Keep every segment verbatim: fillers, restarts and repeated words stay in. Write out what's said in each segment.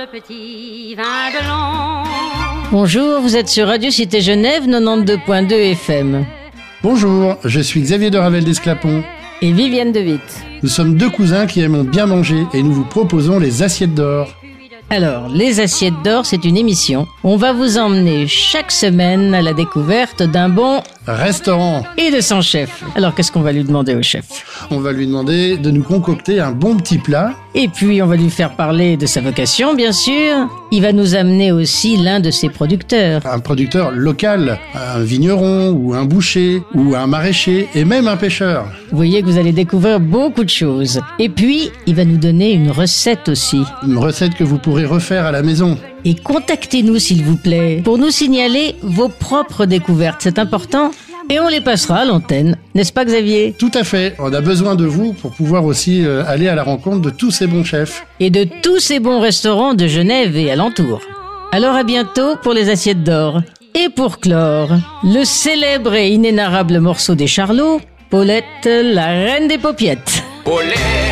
petit vin de l'an. Bonjour, vous êtes sur Radio Cité Genève quatre-vingt-douze point deux F M. Bonjour, je suis Xavier de Ravel d'Esclapon. Et Viviane de Witt. Nous sommes deux cousins qui aimons bien manger et nous vous proposons les assiettes d'or. Alors, les assiettes d'or, c'est une émission. On va vous emmener chaque semaine à la découverte d'un bon restaurant et de son chef. Alors, qu'est-ce qu'on va lui demander au chef ? On va lui demander de nous concocter un bon petit plat. Et puis, on va lui faire parler de sa vocation, bien sûr. Il va nous amener aussi l'un de ses producteurs. Un producteur local, un vigneron ou un boucher ou un maraîcher et même un pêcheur. Vous voyez que vous allez découvrir beaucoup de choses. Et puis, il va nous donner une recette aussi. Une recette que vous pourrez refaire à la maison. Et contactez-nous, s'il vous plaît, pour nous signaler vos propres découvertes. C'est important. Et on les passera à l'antenne. N'est-ce pas, Xavier ? Tout à fait. On a besoin de vous pour pouvoir aussi euh, aller à la rencontre de tous ces bons chefs. Et de tous ces bons restaurants de Genève et alentour. Alors à bientôt pour les assiettes d'or. Et pour clore, le célèbre et inénarrable morceau des Charlots, Paulette, la reine des paupiettes. Paulette,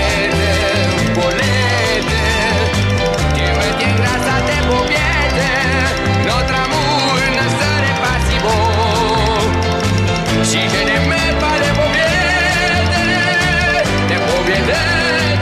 Paulette, tu me tiens grâce à tes paupiettes. Notre amour ne serait pas si beau si je n'aimais pas les paupiettes, les paupiettes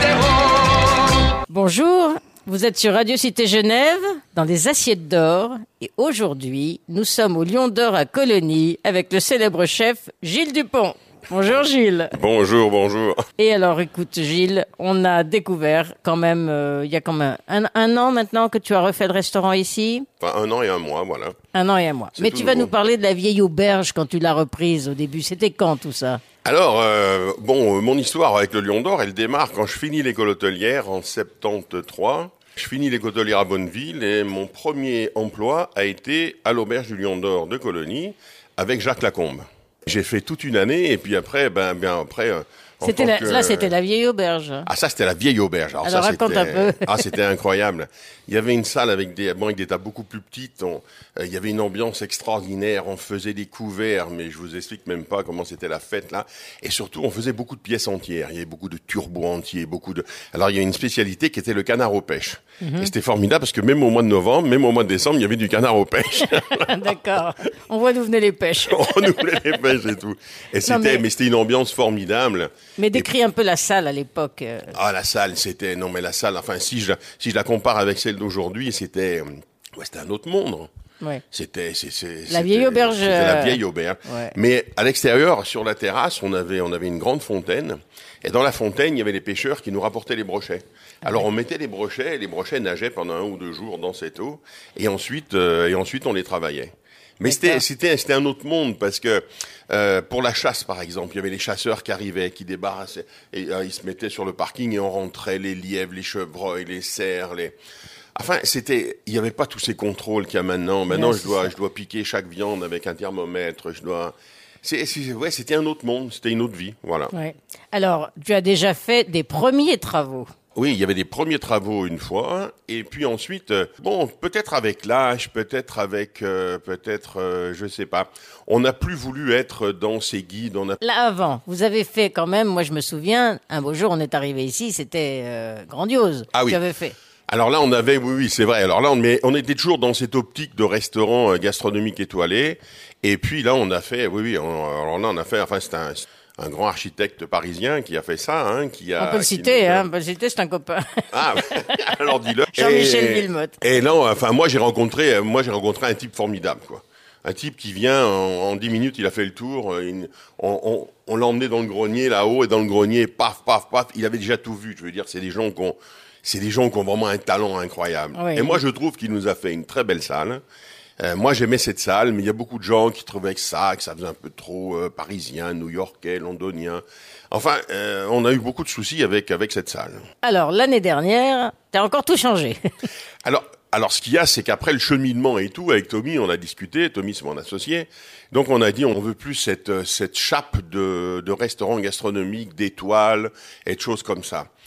d'Héros. Bonjour, vous êtes sur Radio Cité Genève, dans les assiettes d'or. Et aujourd'hui, nous sommes au Lion d'Or à Colonie avec le célèbre chef Gilles Dupont. Bonjour Gilles. Bonjour, bonjour. Et alors écoute Gilles, on a découvert quand même, euh, il y a quand même un, un an maintenant que tu as refait le restaurant ici. Enfin, un an et un mois, voilà. Un an et un mois. C'est Mais tout tu vas nouveau. nous parler de la vieille auberge quand tu l'as reprise au début. C'était quand tout ça ? Alors, euh, bon, euh, mon histoire avec le Lion d'Or, elle démarre quand je finis l'école hôtelière en soixante-treize. Je finis l'école hôtelière à Bonneville et mon premier emploi a été à l'auberge du Lion d'Or de Colonie avec Jacques Lacombe. J'ai fait toute une année et puis après, ben, bien après. euh, en C'était tant la, que- Là, c'était la vieille auberge. Ah, ça, c'était la vieille auberge. Alors, Alors, ça, raconte c'était... un peu. Ah, c'était incroyable. Il y avait une salle avec des, bon, avec des tables beaucoup plus petites. On- euh, il y avait une ambiance extraordinaire. On faisait des couverts, mais je vous explique même pas comment c'était la fête, là. Et surtout, on faisait beaucoup de pièces entières. Il y avait beaucoup de turbos entiers, beaucoup de... Alors, il y a une spécialité qui était le canard aux pêches. Mhm. Et c'était formidable parce que même au mois de novembre, même au mois de décembre, il y avait du canard aux pêches. D'accord. On voit d'où venaient les pêches. On nous voulait les pêches et tout. Et c'était, mais- mais... c'était une ambiance formidable. Mais décris un peu la salle à l'époque. euh. Ah, la salle, c'était... Non, mais la salle, enfin, si je, la- si je la compare avec celle d'aujourd'hui, c'était... euh, Ouais, c'était un autre monde. Ouais. C'était... c'est- c'est- La c'était- vieille auberge, C'était la euh, vieille auberge. ouais. Mais à l'extérieur, sur la terrasse, on avait, on avait une grande fontaine. Et dans la fontaine, il y avait les pêcheurs qui nous rapportaient les brochets. Alors, on mettait les brochets, et les brochets nageaient pendant un ou deux jours dans cette eau. Et ensuite, euh, et ensuite on les travaillait. Mais c'était, D'accord. c'était, c'était un autre monde parce que euh, pour la chasse, par exemple, il y avait les chasseurs qui arrivaient, qui débarrassaient, et euh, ils se mettaient sur le parking et on rentrait les lièvres, les chevreuils, les cerfs, les... Enfin, c'était, il n'y avait pas tous ces contrôles qu'il y a maintenant. Maintenant, Ouais, je c'est dois, ça. je dois piquer chaque viande avec un thermomètre. Je dois, c'est, c'est, ouais, c'était un autre monde, c'était une autre vie, voilà. Ouais. Alors, tu as déjà fait des premiers travaux. Oui, il y avait des premiers travaux une fois, et puis ensuite, euh, bon, peut-être avec l'âge, peut-être avec, euh, peut-être, euh, je sais pas. On n'a plus voulu être dans ces guides. On a... Là, avant, vous avez fait quand même, moi je me souviens, un beau jour on est arrivé ici, c'était euh, grandiose. Ah oui. Tu avais fait. Alors là, on avait, oui, oui, c'est vrai. Alors là, on, mais on était toujours dans cette optique de restaurant euh, gastronomique étoilé. Et puis là, on a fait, oui, oui. On, alors là, on a fait, enfin, c'est un, un grand architecte parisien qui a fait ça, hein, qui a. On peut le qui citer, nous a- hein, on peut le citer, c'est un copain. Ah, alors dis-le. Jean-Michel Et- Villemotte. Et non, enfin, moi, j'ai rencontré, euh, moi, j'ai rencontré un type formidable, quoi. Un type qui vient, en, en dix minutes, il a fait le tour. euh, il- on on, on l'a emmené dans le grenier, là-haut, et dans le grenier, paf, paf, paf, il avait déjà tout vu. Je veux dire, c'est des gens qui ont, c'est des gens qui ont vraiment un talent incroyable. Oui. Et moi, je trouve qu'il nous a fait une très belle salle. Euh, moi, j'aimais cette salle, mais il y a beaucoup de gens qui trouvaient que ça, que ça faisait un peu trop euh, parisien, new-yorkais, londonien. Enfin, euh, on a eu beaucoup de soucis avec avec cette salle. Alors, l'année dernière, t'as encore tout changé. Alors, alors, ce qu'il y a, c'est qu'après le cheminement et tout, avec Tommy, on a discuté. Tommy, c'est mon associé. Donc, on a dit, on veut plus cette cette chape de de restaurants gastronomiques, d'étoiles et de choses comme ça.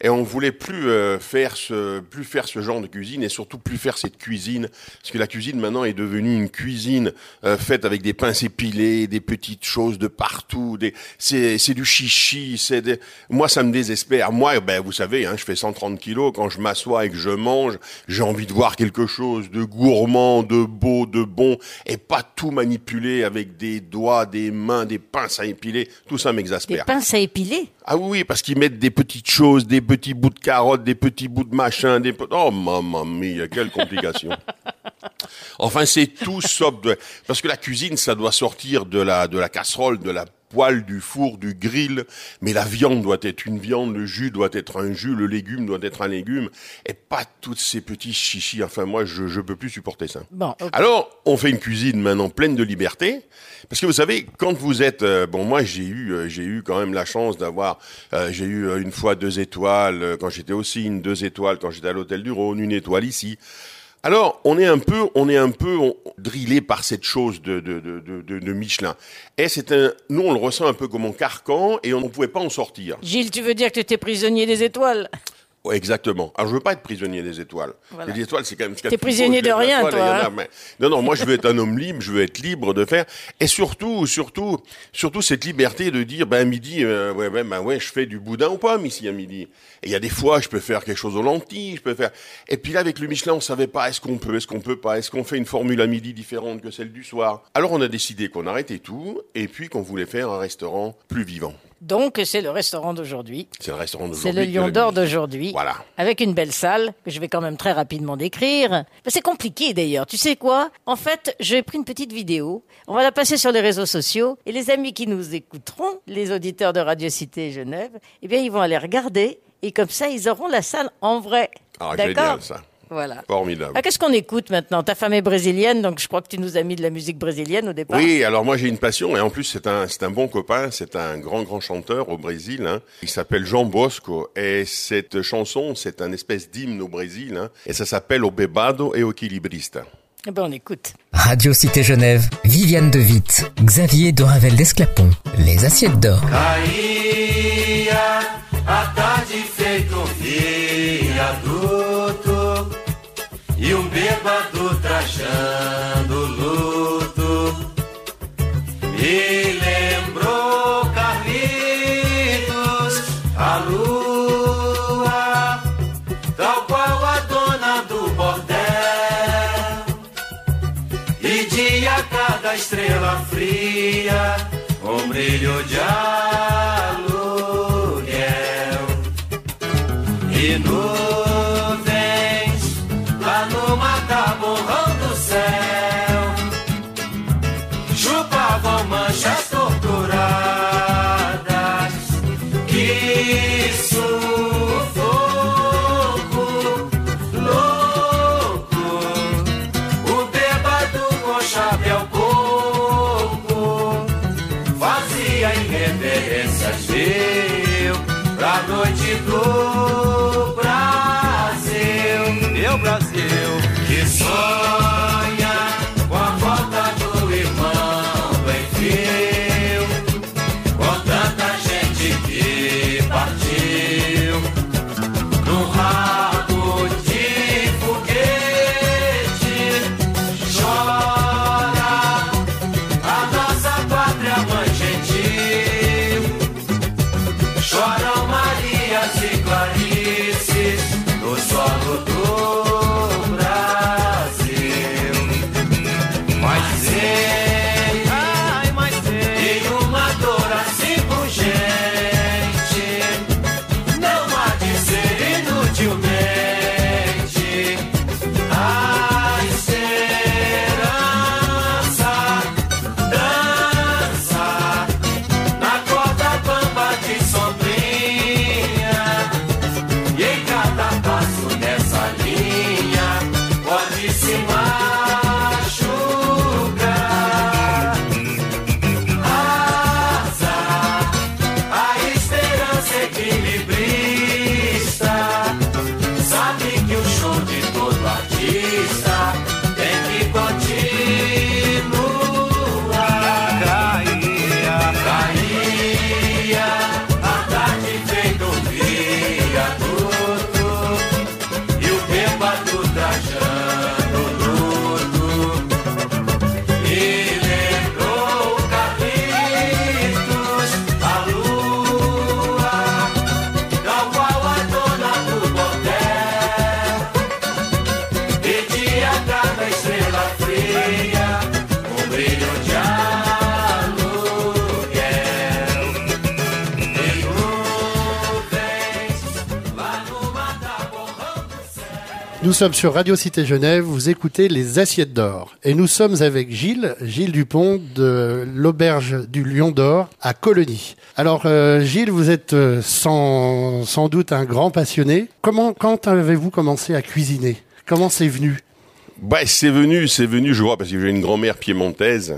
et on voulait plus euh, faire ce, plus faire ce genre de cuisine et surtout plus faire cette cuisine, parce que la cuisine maintenant est devenue une cuisine euh, faite avec des pinces épilées, des petites choses de partout, des, c'est, c'est du chichi, c'est des, moi ça me désespère. Moi, ben vous savez, hein, je fais cent trente kilos, quand je m'assois et que je mange, j'ai envie de voir quelque chose de gourmand, de beau, de bon, et pas tout manipuler avec des doigts, des mains, des pinces à épiler. Tout ça m'exaspère. Des pinces à épiler? Ah oui, parce qu'ils mettent des petites choses, des petits bouts de carottes, des petits bouts de machin, des... Oh, maman mia, quelle complication. Enfin, c'est tout sauf de... Parce que la cuisine, ça doit sortir de la, de la casserole, de la poêle, du four, du grill, mais la viande doit être une viande, le jus doit être un jus, le légume doit être un légume, et pas toutes ces petits chichis. Enfin, moi, je je peux plus supporter ça. Bon, okay. Alors, on fait une cuisine maintenant pleine de liberté, parce que vous savez, quand vous êtes... Euh, bon, moi, j'ai eu euh, j'ai eu quand même la chance d'avoir... Euh, j'ai eu euh, une fois deux étoiles, euh, quand j'étais au Cygne, deux étoiles quand j'étais à l'Hôtel du Rhône, une étoile ici. Alors, on est un peu, on est un peu on, drillé par cette chose de, de, de, de, de Michelin. Et c'est un, nous, on le ressent un peu comme un carcan et on ne pouvait pas en sortir. Gilles, tu veux dire que tu étais prisonnier des étoiles? Ouais, exactement. Alors, je veux pas être prisonnier des étoiles. Voilà. Les étoiles, c'est quand même... T'es prisonnier de rien, étoile, toi. a, Hein mais... Non, non, moi, je veux être un homme libre, je veux être libre de faire... Et surtout, surtout, surtout cette liberté de dire, ben, à midi, euh, ouais, ouais, ben, ouais, je fais du boudin aux pommes ici, à midi. Et il y a des fois, je peux faire quelque chose aux lentilles, je peux faire... Et puis là, avec le Michelin, on savait pas, est-ce qu'on peut, est-ce qu'on peut pas, est-ce qu'on fait une formule à midi différente que celle du soir? Alors, on a décidé qu'on arrêtait tout, et puis qu'on voulait faire un restaurant plus vivant. Donc, c'est le restaurant d'aujourd'hui. C'est le restaurant d'aujourd'hui. C'est le Lion d'Or d'aujourd'hui. Voilà. Avec une belle salle, que je vais quand même très rapidement décrire. C'est compliqué d'ailleurs. Tu sais quoi? En fait, j'ai pris une petite vidéo. On va la passer sur les réseaux sociaux. Et les amis qui nous écouteront, les auditeurs de Radio Cité Genève, eh bien, ils vont aller regarder. Et comme ça, ils auront la salle en vrai. Ah, d'accord? Génial, ça. Voilà. Formidable. Ah, qu'est-ce qu'on écoute maintenant? Ta femme est brésilienne, donc je crois que tu nous as mis de la musique brésilienne au départ. Oui, alors moi j'ai une passion et en plus c'est un c'est un bon copain, c'est un grand grand chanteur au Brésil. Hein. Il s'appelle Jean Bosco et cette chanson c'est un espèce d'hymne au Brésil hein, et ça s'appelle O Bebado e o Equilibrista. Eh ben on écoute. Radio Cité Genève, Viviane de Witt, Xavier de Ravel d'Esclapon, les assiettes d'or. Caía a tarde feito um viaduto e um bêbado trajando luto me lembrou Carlitos, a lua, tal qual a dona do bordel, e de a cada estrela fria um brilho de aluguel e nuvens lá no mataborrão do céu chupavam manchas torturadas. Que sufoco louco, o bêbado com chapéu coco fazia irreverências, viu, pra noite do Brasil, meu Brasil, que sonha com a volta do irmão do enfio, com tanta gente que partiu num rabo de foguete. Chora a nossa pátria mãe gentil, choram Marias e Clarices no solo do Brasil. Nous sommes sur Radio Cité Genève, vous écoutez Les Assiettes d'Or. Et nous sommes avec Gilles, Gilles Dupont de l'Auberge du Lion d'Or à Colonie. Alors euh, Gilles, vous êtes euh, sans, sans doute un grand passionné. Comment, quand avez-vous commencé à cuisiner ? Comment c'est venu ? Bah, c'est venu, c'est venu, je vois, parce que j'ai une grand-mère piémontaise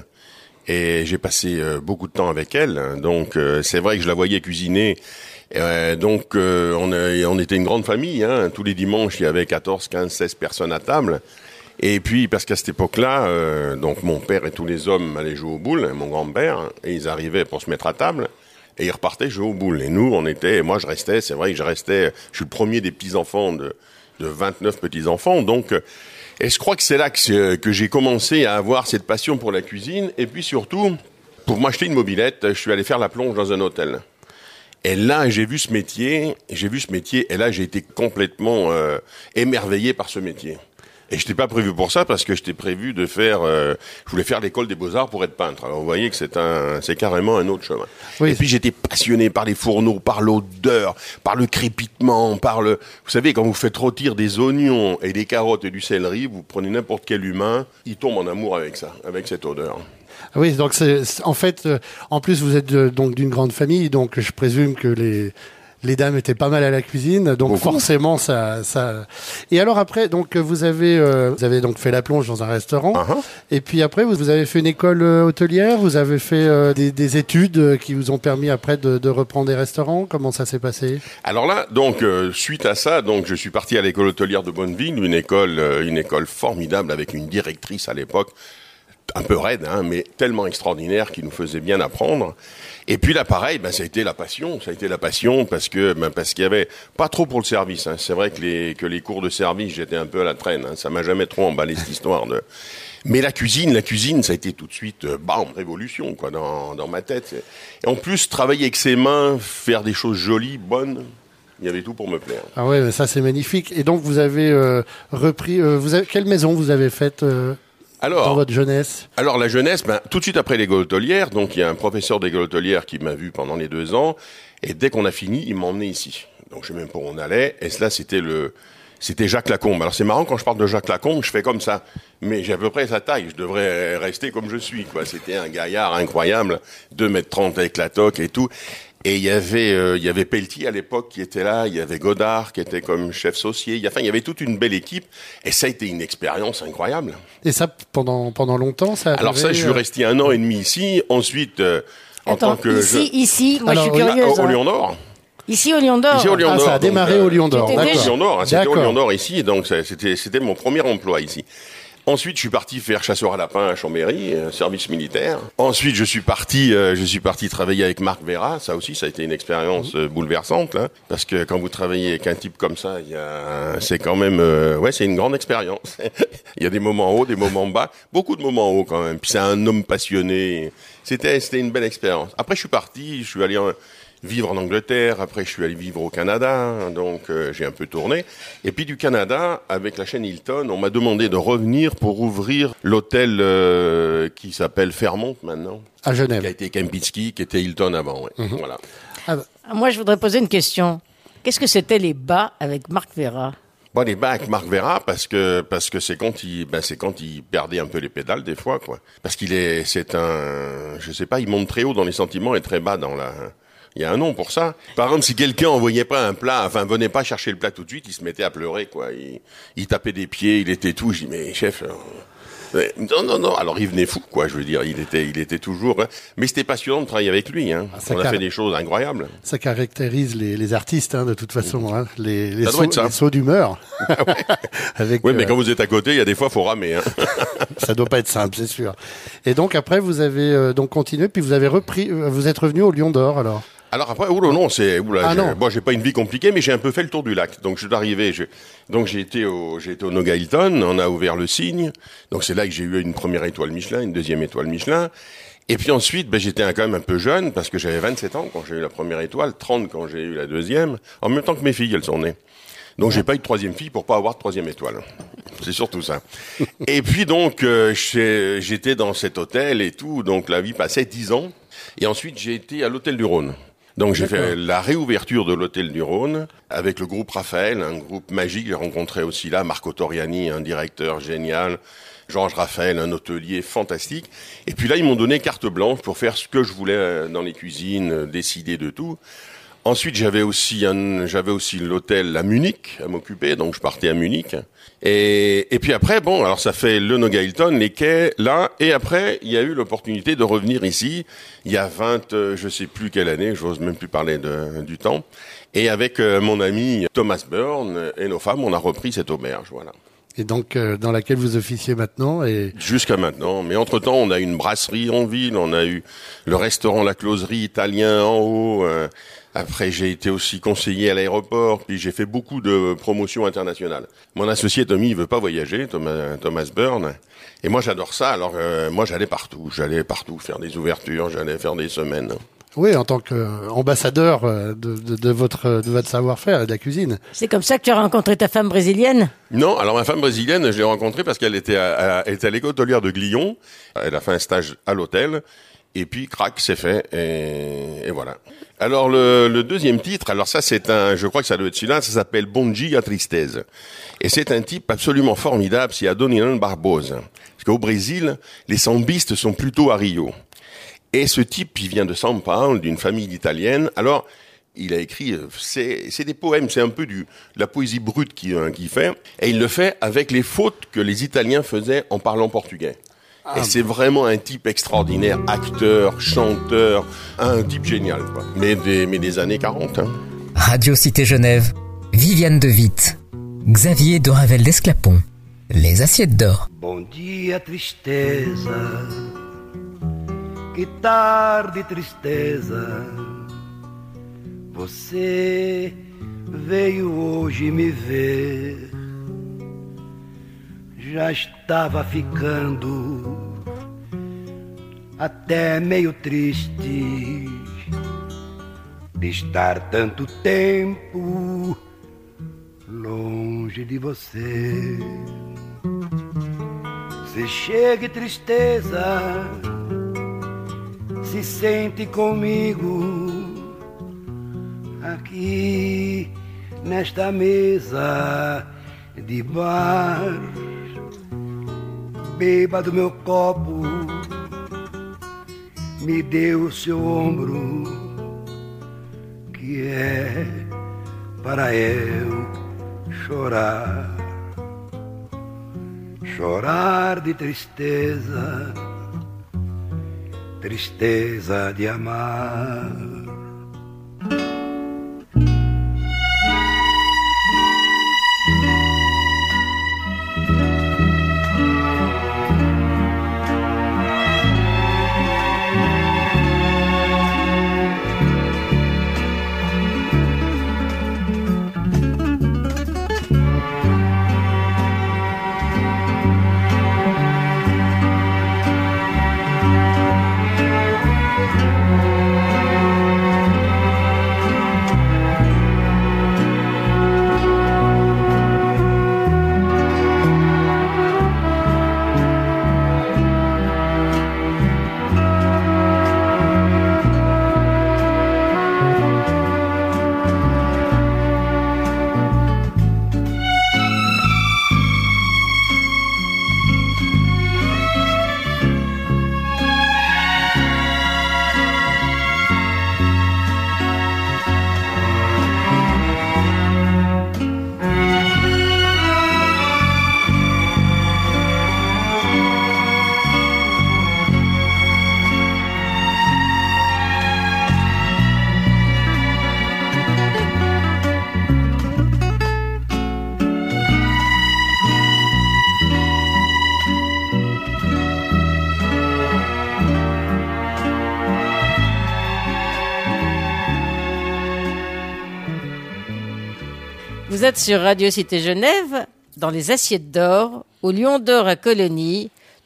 et j'ai passé euh, beaucoup de temps avec elle. Donc euh, c'est vrai que je la voyais cuisiner. Euh, donc euh, on, a, on était une grande famille, hein. Tous les dimanches il y avait quatorze, quinze, seize personnes à table. Et puis parce qu'à cette époque-là, euh, donc mon père et tous les hommes allaient jouer aux boules, mon grand-père, et ils arrivaient pour se mettre à table et ils repartaient jouer aux boules. Et nous on était, moi je restais, c'est vrai que je restais, je suis le premier des petits-enfants de, de vingt-neuf petits-enfants, donc et je crois que c'est là que, que j'ai commencé à avoir cette passion pour la cuisine. Et puis surtout, pour m'acheter une mobilette, je suis allé faire la plonge dans un hôtel. Et là, j'ai vu ce métier, j'ai vu ce métier, et là, j'ai été complètement euh, émerveillé par ce métier. Et j'étais pas prévu pour ça, parce que j'étais prévu de faire, euh, je voulais faire l'école des Beaux-Arts pour être peintre. Alors, vous voyez que c'est un, c'est carrément un autre chemin. Oui. Et puis, j'étais passionné par les fourneaux, par l'odeur, par le crépitement, par le, vous savez, quand vous faites rôtir des oignons et des carottes et du céleri, vous prenez n'importe quel humain, il tombe en amour avec ça, avec cette odeur. Oui, donc c'est, c'est en fait, euh, en plus vous êtes euh, donc d'une grande famille, donc je présume que les les dames étaient pas mal à la cuisine, donc Beaucoup. forcément ça ça. Et alors après, donc vous avez euh, vous avez donc fait la plonge dans un restaurant, Uh-huh. et puis après vous, vous avez fait une école euh, hôtelière, vous avez fait euh, des, des études euh, qui vous ont permis après de, de reprendre des restaurants. Comment ça s'est passé ? Alors là, donc euh, suite à ça, donc je suis parti à l'école hôtelière de Bonneville, une école, euh, une école formidable avec une directrice à l'époque. Un peu raide, hein, mais tellement extraordinaire qui nous faisait bien apprendre. Et puis là, pareil, ben ça a été la passion, ça a été la passion parce que ben parce qu'il y avait pas trop pour le service. Hein. C'est vrai que les que les cours de service, j'étais un peu à la traîne. Hein. Ça m'a jamais trop emballé cette histoire de. Mais la cuisine, la cuisine, ça a été tout de suite, euh, bam, révolution quoi dans dans ma tête. Et en plus, travailler avec ses mains, faire des choses jolies, bonnes. Il y avait tout pour me plaire. Ah ouais, mais ça c'est magnifique. Et donc vous avez euh, repris, euh, vous avez quelle maison vous avez faite euh Alors, dans votre jeunesse? Alors la jeunesse, ben, tout de suite après l'école hôtelière, donc il y a un professeur d'école hôtelière qui m'a vu pendant les deux ans, et dès qu'on a fini, il m'a emmené ici. Donc je sais même pas où on allait, et cela c'était le, c'était Jacques Lacombe. Alors c'est marrant, quand je parle de Jacques Lacombe, je fais comme ça, mais j'ai à peu près sa taille, je devrais rester comme je suis, quoi. C'était un gaillard incroyable, deux mètres trente avec la toque et tout. Et il y avait, euh, il y avait Pelletier à l'époque qui était là, il y avait Godard qui était comme chef saucier. Il y a, enfin, il y avait toute une belle équipe, et ça a été une expérience incroyable. Et ça pendant pendant longtemps, ça. Alors avait, ça, je suis euh, resté un an et demi ici. Ensuite, euh, en Attends, tant que ici, je... ici, moi Alors, je suis oui, curieuse. au, au hein. Lion d'Or. Ici au Lion d'Or. Ici au Lion Ah, d'Or. ça a donc, démarré euh, au Lion d'Or. C'était Au D'accord. Lion d'Or, hein, c'était au D'accord. Lion d'Or ici, donc ça, c'était c'était mon premier emploi ici. Ensuite, je suis parti faire chasseur à lapin à Chambéry, euh, service militaire. Ensuite, je suis parti, euh, je suis parti travailler avec Marc Vera. Ça aussi, ça a été une expérience euh, bouleversante, hein, parce que quand vous travaillez avec un type comme ça, il y a, c'est quand même, euh, ouais, c'est une grande expérience. Il y a des moments hauts, des moments bas, beaucoup de moments hauts quand même. Puis c'est un homme passionné. C'était, c'était une belle expérience. Après, je suis parti, je suis allé en, vivre en Angleterre, après je suis allé vivre au Canada, donc euh, j'ai un peu tourné. Et puis du Canada, avec la chaîne Hilton, on m'a demandé de revenir pour ouvrir l'hôtel euh, qui s'appelle Fairmont maintenant, À qui a Genève. été Kempinski, qui était Hilton avant. Ouais. Mhm. Voilà. Moi je voudrais poser une question. Qu'est-ce que c'était les bas avec Marc Vera? Bon, les bas avec Marc Vera, parce que parce que c'est quand il ben c'est quand il perdait un peu les pédales des fois, quoi. Parce qu'il est c'est un je sais pas, il monte très haut dans les sentiments et très bas dans la. Il y a un nom pour ça. Par exemple, si quelqu'un envoyait pas un plat, enfin venait pas chercher le plat tout de suite, il se mettait à pleurer, quoi. Il, il tapait des pieds, il était tout. Je dis mais chef. Euh... Non, non, non. Alors il venait fou, quoi. Je veux dire, il était, il était toujours. Hein. Mais c'était passionnant de travailler avec lui. Hein. Ah, ça On a car- fait des choses incroyables. Ça caractérise les, les artistes, hein, de toute façon, hein, les, les, Ça doit sauts, être ça. les sauts d'humeur. Avec, Oui, mais euh, quand vous êtes à côté, il y a des fois, faut ramer. Hein. ça doit pas être simple, c'est sûr. Et donc après, vous avez euh, donc continué, puis vous avez repris, euh, vous êtes revenu au Lion d'Or, alors. Alors après, oula, non, c'est, oula, Ah j'ai, non. bon, j'ai pas une vie compliquée, mais j'ai un peu fait le tour du lac. Donc, je suis arrivé, je, donc j'ai été au, j'ai été au Noga Hilton, on a ouvert le Cygne. Donc, c'est là que j'ai eu une première étoile Michelin, une deuxième étoile Michelin. Et puis ensuite, ben, j'étais quand même un peu jeune, parce que j'avais vingt-sept ans quand j'ai eu la première étoile, trente quand j'ai eu la deuxième, en même temps que mes filles, elles sont nées. Donc, j'ai pas eu de troisième fille pour pas avoir de troisième étoile. C'est surtout ça. Et puis, donc, euh, j'ai- j'étais dans cet hôtel et tout, donc la vie passait dix ans. Et ensuite, j'ai été à l'hôtel du Rhône. Donc j'ai D'accord. fait la réouverture de l'Hôtel du Rhône avec le groupe Raphaël, un groupe magique. J'ai rencontré aussi là Marco Toriani, un directeur génial, Georges Raphaël, un hôtelier fantastique. Et puis là, ils m'ont donné carte blanche pour faire ce que je voulais dans les cuisines, décider de tout. Ensuite, j'avais aussi un, j'avais aussi l'hôtel à Munich à m'occuper, donc je partais à Munich. Et, et puis après, bon, alors ça fait le Noga Hilton, les quais, là, et après, il y a eu l'opportunité de revenir ici, il y a vingt, euh, je sais plus quelle année, j'ose même plus parler de, du temps. Et avec euh, mon ami Thomas Byrne et nos femmes, on a repris cette auberge, voilà. Et donc, euh, dans laquelle vous officiez maintenant et... Jusqu'à maintenant. Mais entre-temps, on a une brasserie en ville, on a eu le restaurant La Closerie italien en haut. Euh, après, j'ai été aussi conseiller à l'aéroport, puis j'ai fait beaucoup de promotions internationales. Mon associé Tommy, il veut pas voyager, Thomas, Thomas Byrne. Et moi, j'adore ça. Alors, euh, moi, j'allais partout. J'allais partout faire des ouvertures, j'allais faire des semaines. Oui, en tant qu'ambassadeur de, de, de votre de votre savoir-faire et de la cuisine. C'est comme ça que tu as rencontré ta femme brésilienne? Non, alors ma femme brésilienne, je l'ai rencontrée parce qu'elle était à, à, elle était à l'école hôtelière de Glion. Elle a fait un stage à l'hôtel. Et puis, crac, c'est fait. Et, et voilà. Alors, le, le deuxième titre, alors ça, c'est un, je crois que ça doit être celui-là, ça s'appelle Bom Dia Tristeza. Et c'est un type absolument formidable, c'est Adoniran Barbosa. Parce qu'au Brésil, les sambistes sont plutôt à Rio. Et ce type, il vient de São Paulo, d'une famille italienne. Alors, il a écrit, c'est, c'est des poèmes, c'est un peu du, de la poésie brute qu'il, euh, qu'il fait. Et il le fait avec les fautes que les Italiens faisaient en parlant portugais. Ah, et c'est vraiment un type extraordinaire, acteur, chanteur, un type génial, quoi. Mais des, mais des années quarante, hein. Radio Cité Genève, Viviane de Witt, Xavier de Ravel d'Esclapon, les assiettes d'or. Bom dia, tristeza. Que tarde, tristeza. Você veio hoje me ver. Já estava ficando até meio triste de estar tanto tempo longe de você. Se chega tristeza, se sente comigo aqui nesta mesa de bar. Beba do meu copo, me dê o seu ombro, que é para eu chorar. Chorar de tristeza, tristeza de amar. Vous êtes sur Radio Cité Genève, dans les assiettes d'or, au Lion d'Or à Colonie,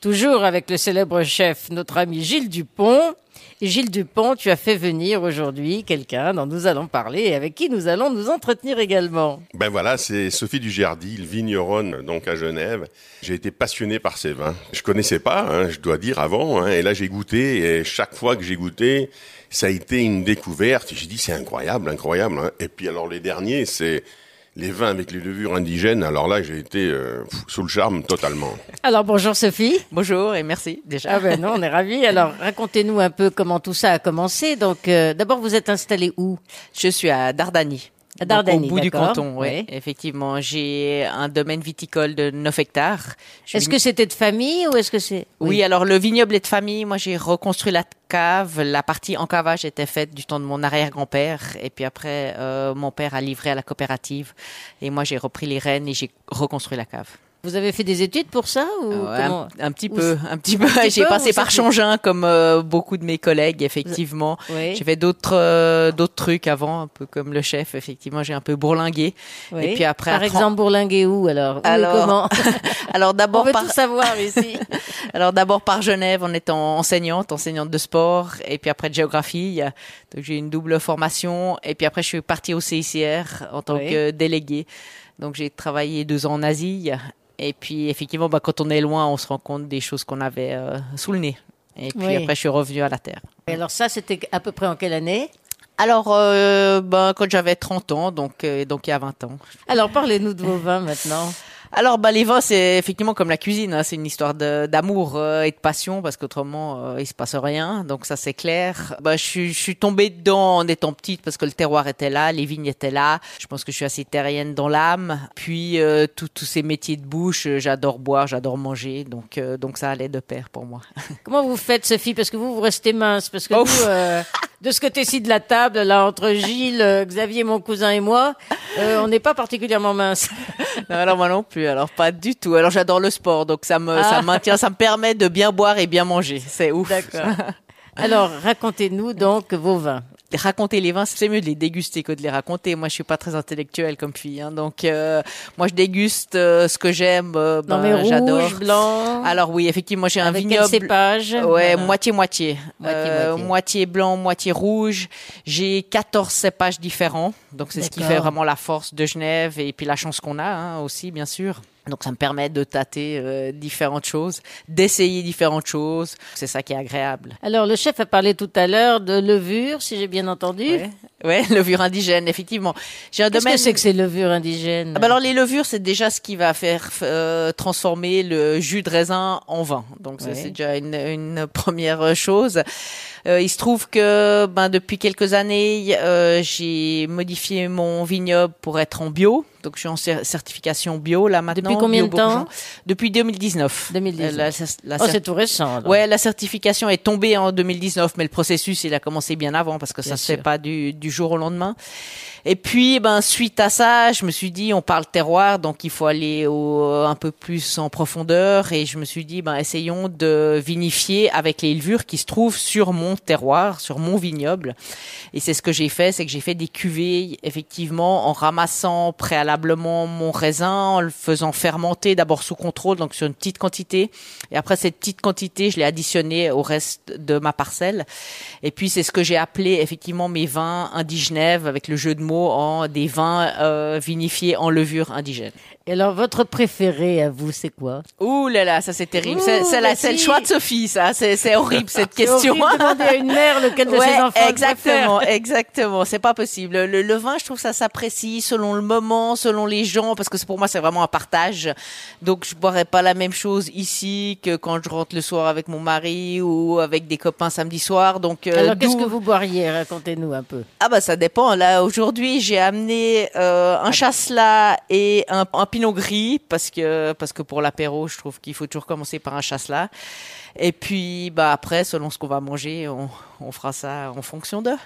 toujours avec le célèbre chef, notre ami Gilles Dupont. Et Gilles Dupont, tu as fait venir aujourd'hui quelqu'un dont nous allons parler et avec qui nous allons nous entretenir également. Ben voilà, c'est Sophie Dugerdy, vigneronne donc à Genève. J'ai été passionné par ses vins. Je connaissais pas, hein, je dois dire avant, hein, et là j'ai goûté, et chaque fois que j'ai goûté, ça a été une découverte. J'ai dit c'est incroyable, incroyable. Hein. Et puis alors les derniers, c'est les vins avec les levures indigènes. Alors là, j'ai été euh, sous le charme totalement. Alors bonjour Sophie. Bonjour et merci déjà. Ah ben non, on est ravis. Alors racontez-nous un peu comment tout ça a commencé. Donc euh, d'abord, vous êtes installé où? Je suis à Dardany. À Dardany, donc, au bout du d'accord. canton, oui. Oui. Effectivement, j'ai un domaine viticole de neuf hectares. Je Est-ce suis que c'était de famille ou est-ce que c'est... Oui, alors le vignoble est de famille. Moi, j'ai reconstruit la cave. La partie encavage était faite du temps de mon arrière-grand-père. Et puis après, euh, mon père a livré à la coopérative. Et moi, j'ai repris les rênes et j'ai reconstruit la cave. Vous avez fait des études pour ça ou Ouais, comment... un, un petit Ou peu, un petit peu. petit J'ai peu, passé ou par c'est- Changin comme euh, beaucoup de mes collègues, effectivement. Oui. J'ai fait d'autres euh, d'autres trucs avant, un peu comme le chef. Effectivement, j'ai un peu bourlingué. Oui. Et puis après, Par à exemple, bourlinguer où alors Où et Alors, comment alors On d'abord veut par tout savoir ici. alors d'abord par Genève en étant enseignante, enseignante de sport, et puis après de géographie. Donc j'ai une double formation, et puis après je suis partie au C I C R en tant Oui. que déléguée. Donc j'ai travaillé deux ans en Asie, et puis effectivement, bah, quand on est loin, on se rend compte des choses qu'on avait euh, sous le nez. Et puis Oui. après je suis revenue à la terre. Et alors ça, c'était à peu près en quelle année? Alors euh, ben quand j'avais trente ans, donc euh, donc il y a vingt ans. Alors parlez-nous de vos vins maintenant. Alors, bah, les vins, c'est effectivement comme la cuisine, hein, c'est une histoire de, d'amour euh, et de passion, parce qu'autrement, euh, il se passe rien. Donc ça, c'est clair. Bah, je suis, je suis tombée dedans en étant petite parce que le terroir était là, les vignes étaient là. Je pense que je suis assez terrienne dans l'âme. Puis euh, tous tous ces métiers de bouche, euh, j'adore boire, j'adore manger, donc euh, donc ça allait de pair pour moi. Comment vous faites, Sophie? Parce que vous, vous restez mince. Parce que Oh. nous, euh, de ce côté-ci de la table, là, entre Gilles, euh, Xavier, mon cousin et moi, euh, on n'est pas particulièrement mince. Non, alors moi non plus, alors pas du tout. Alors j'adore le sport, donc ça me Ah. ça me maintient, ça me permet de bien boire et bien manger. C'est ouf. D'accord. Alors, racontez-nous donc vos vins. Raconter les vins, c'est mieux de les déguster que de les raconter. Moi, je suis pas très intellectuelle comme fille, hein, donc euh, moi je déguste euh, ce que j'aime. Euh, Non, ben, mais rouge, j'adore. blanc. Alors oui, effectivement, j'ai un avec vignoble. quel cépage? Ouais, Voilà. moitié moitié. Moitié, Euh, moitié. moitié blanc, moitié rouge. J'ai quatorze cépages différents, donc c'est ce qui D'accord. fait vraiment la force de Genève et puis la chance qu'on a hein, aussi, bien sûr. Donc ça me permet de tâter euh, différentes choses, d'essayer différentes choses. C'est ça qui est agréable. Alors, le chef a parlé tout à l'heure de levure, si j'ai bien entendu. Ouais, ouais, levure indigène, effectivement. J'ai un Qu'est-ce domaine. que c'est que ces levures indigènes? Ah bah alors les levures, c'est déjà ce qui va faire euh, transformer le jus de raisin en vin. Donc ça, Ouais. c'est déjà une, une première chose. Euh, il se trouve que ben depuis quelques années, euh, j'ai modifié mon vignoble pour être en bio. Donc je suis en cer- certification bio là maintenant. Depuis combien de Bio Bourgeon. temps? Depuis deux mille dix-neuf. deux mille dix-neuf. Euh, la- la Oh, cer- c'est tout récent. alors. Ouais, la certification est tombée en deux mille dix-neuf, mais le processus, il a commencé bien avant parce que Bien ça se sûr. fait pas du, du jour au lendemain. Et puis, ben, suite à ça, je me suis dit, on parle terroir, donc il faut aller au, un peu plus en profondeur. Et je me suis dit, ben, essayons de vinifier avec les levures qui se trouvent sur mon terroir, sur mon vignoble. Et c'est ce que j'ai fait, c'est que j'ai fait des cuvées, effectivement, en ramassant préalablement mon raisin, en le faisant fermenter d'abord sous contrôle, donc sur une petite quantité. Et après cette petite quantité, je l'ai additionné au reste de ma parcelle. Et puis c'est ce que j'ai appelé effectivement mes vins indigènes avec le jeu de mots en des vins euh, vinifiés en levure indigène. Et alors, votre préféré à vous, c'est quoi? Ouh là là, ça c'est terrible. Ouh, C'est, c'est, la- mais c'est le si. choix de Sophie, ça. C'est, c'est horrible cette C'est question. horrible de demander à une mère lequel de Ouais, ses enfants elle exactement, préfère. exactement. C'est pas possible. Le, le vin, je trouve ça s'apprécie selon le moment, selon les gens, parce que c'est- pour moi, c'est vraiment un partage. Donc, je boirais pas la même chose ici que quand je rentre le soir avec mon mari ou avec des copains samedi soir. Donc, euh, Alors, qu'est-ce d'où- que vous boiriez? Racontez-nous un peu. Ah bah ça dépend. Là aujourd'hui j'ai amené euh, un chasselas et un, un pinot gris parce que parce que pour l'apéro je trouve qu'il faut toujours commencer par un chasselas. Et puis bah après selon ce qu'on va manger on, on fera ça en fonction d'eux.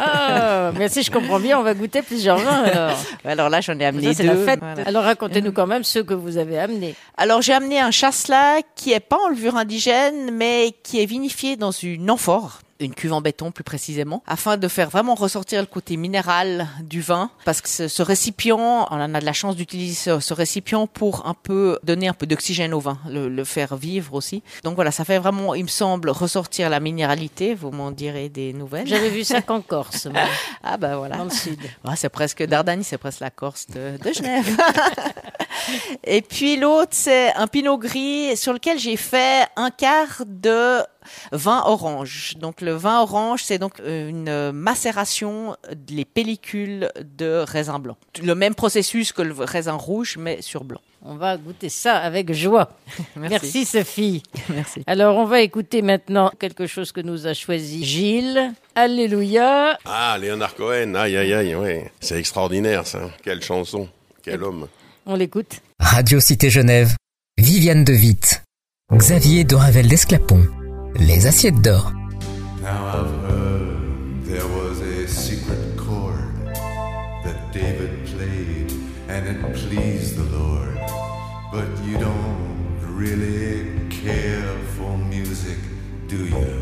Ah, mais si je comprends bien, on va goûter plusieurs vins alors. Alors là j'en ai amené Ça, c'est deux. la fête. Voilà. Alors, racontez-nous quand même ceux que vous avez amenés. Alors j'ai amené un chasselas qui est pas en levure indigène mais qui est vinifié dans une amphore. une cuve en béton plus précisément, afin de faire vraiment ressortir le côté minéral du vin, parce que ce, ce récipient, on en a de la chance d'utiliser ce, ce récipient pour un peu donner un peu d'oxygène au vin, le, le faire vivre aussi. Donc voilà, ça fait vraiment, il me semble, ressortir la minéralité. Vous m'en direz des nouvelles. J'avais vu ça qu'en Corse, moi. Ah ben voilà. Dans le sud. Ouais, c'est presque Dardanie, c'est presque la Corse de, de Genève. Et puis l'autre, c'est un pinot gris sur lequel j'ai fait un quart de vin orange. Donc le vin orange, c'est donc une macération des pellicules de raisin blanc. Le même processus que le raisin rouge, mais sur blanc. On va goûter ça avec joie. Merci. Merci Sophie. Merci. Alors on va écouter maintenant quelque chose que nous a choisi Gilles. Alléluia. Ah, Léonard Cohen, aïe aïe aïe, ouais. C'est extraordinaire ça. Quelle chanson, quel homme. On l'écoute. Radio Cité Genève, Viviane de Witt, Xavier de Ravel d'Esclapon, Les Assiettes d'Or. Now I've heard there was a secret chord that David played and it pleased the Lord. But you don't really care for music, do you?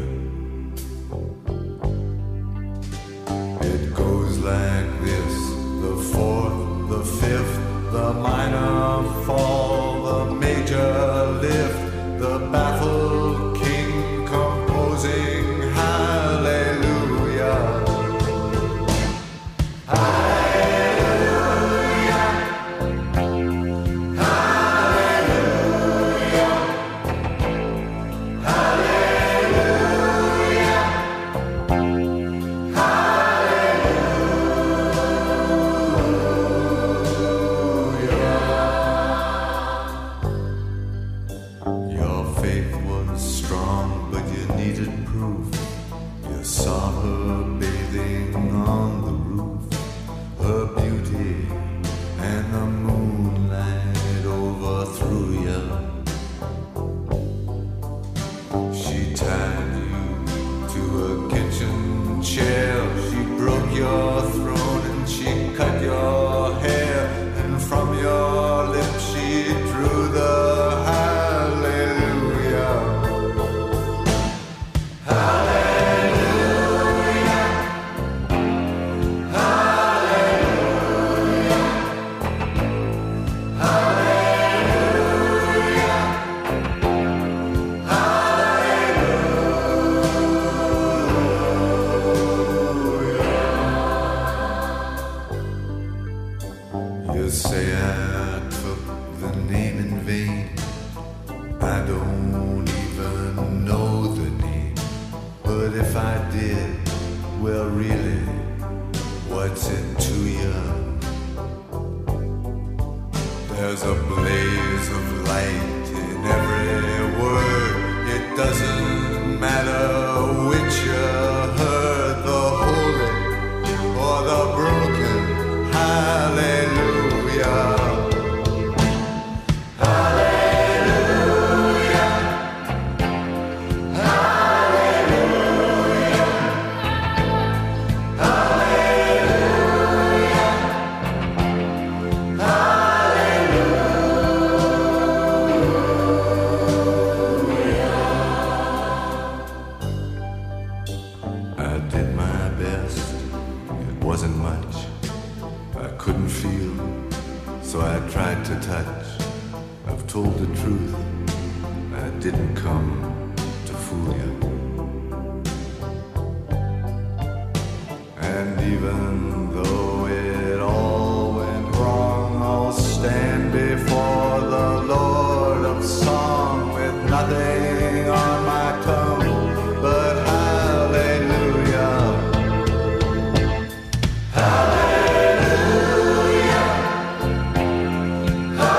It goes like this, the fourth, the fifth, the minor fall, the major lift, the baffled king composing hallelujah.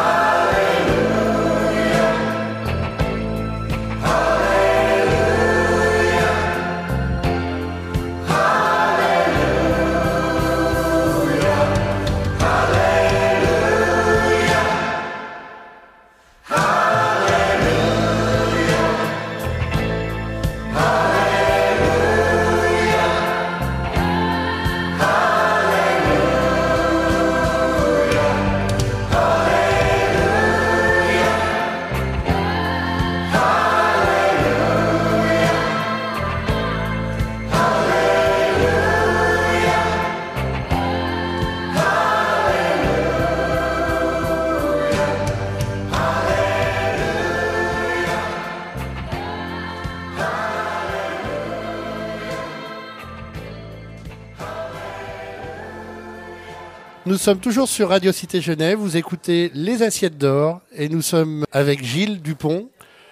Hallelujah. Nous sommes toujours sur Radio Cité Genève. Vous écoutez Les Assiettes d'Or et nous sommes avec Gilles Dupont,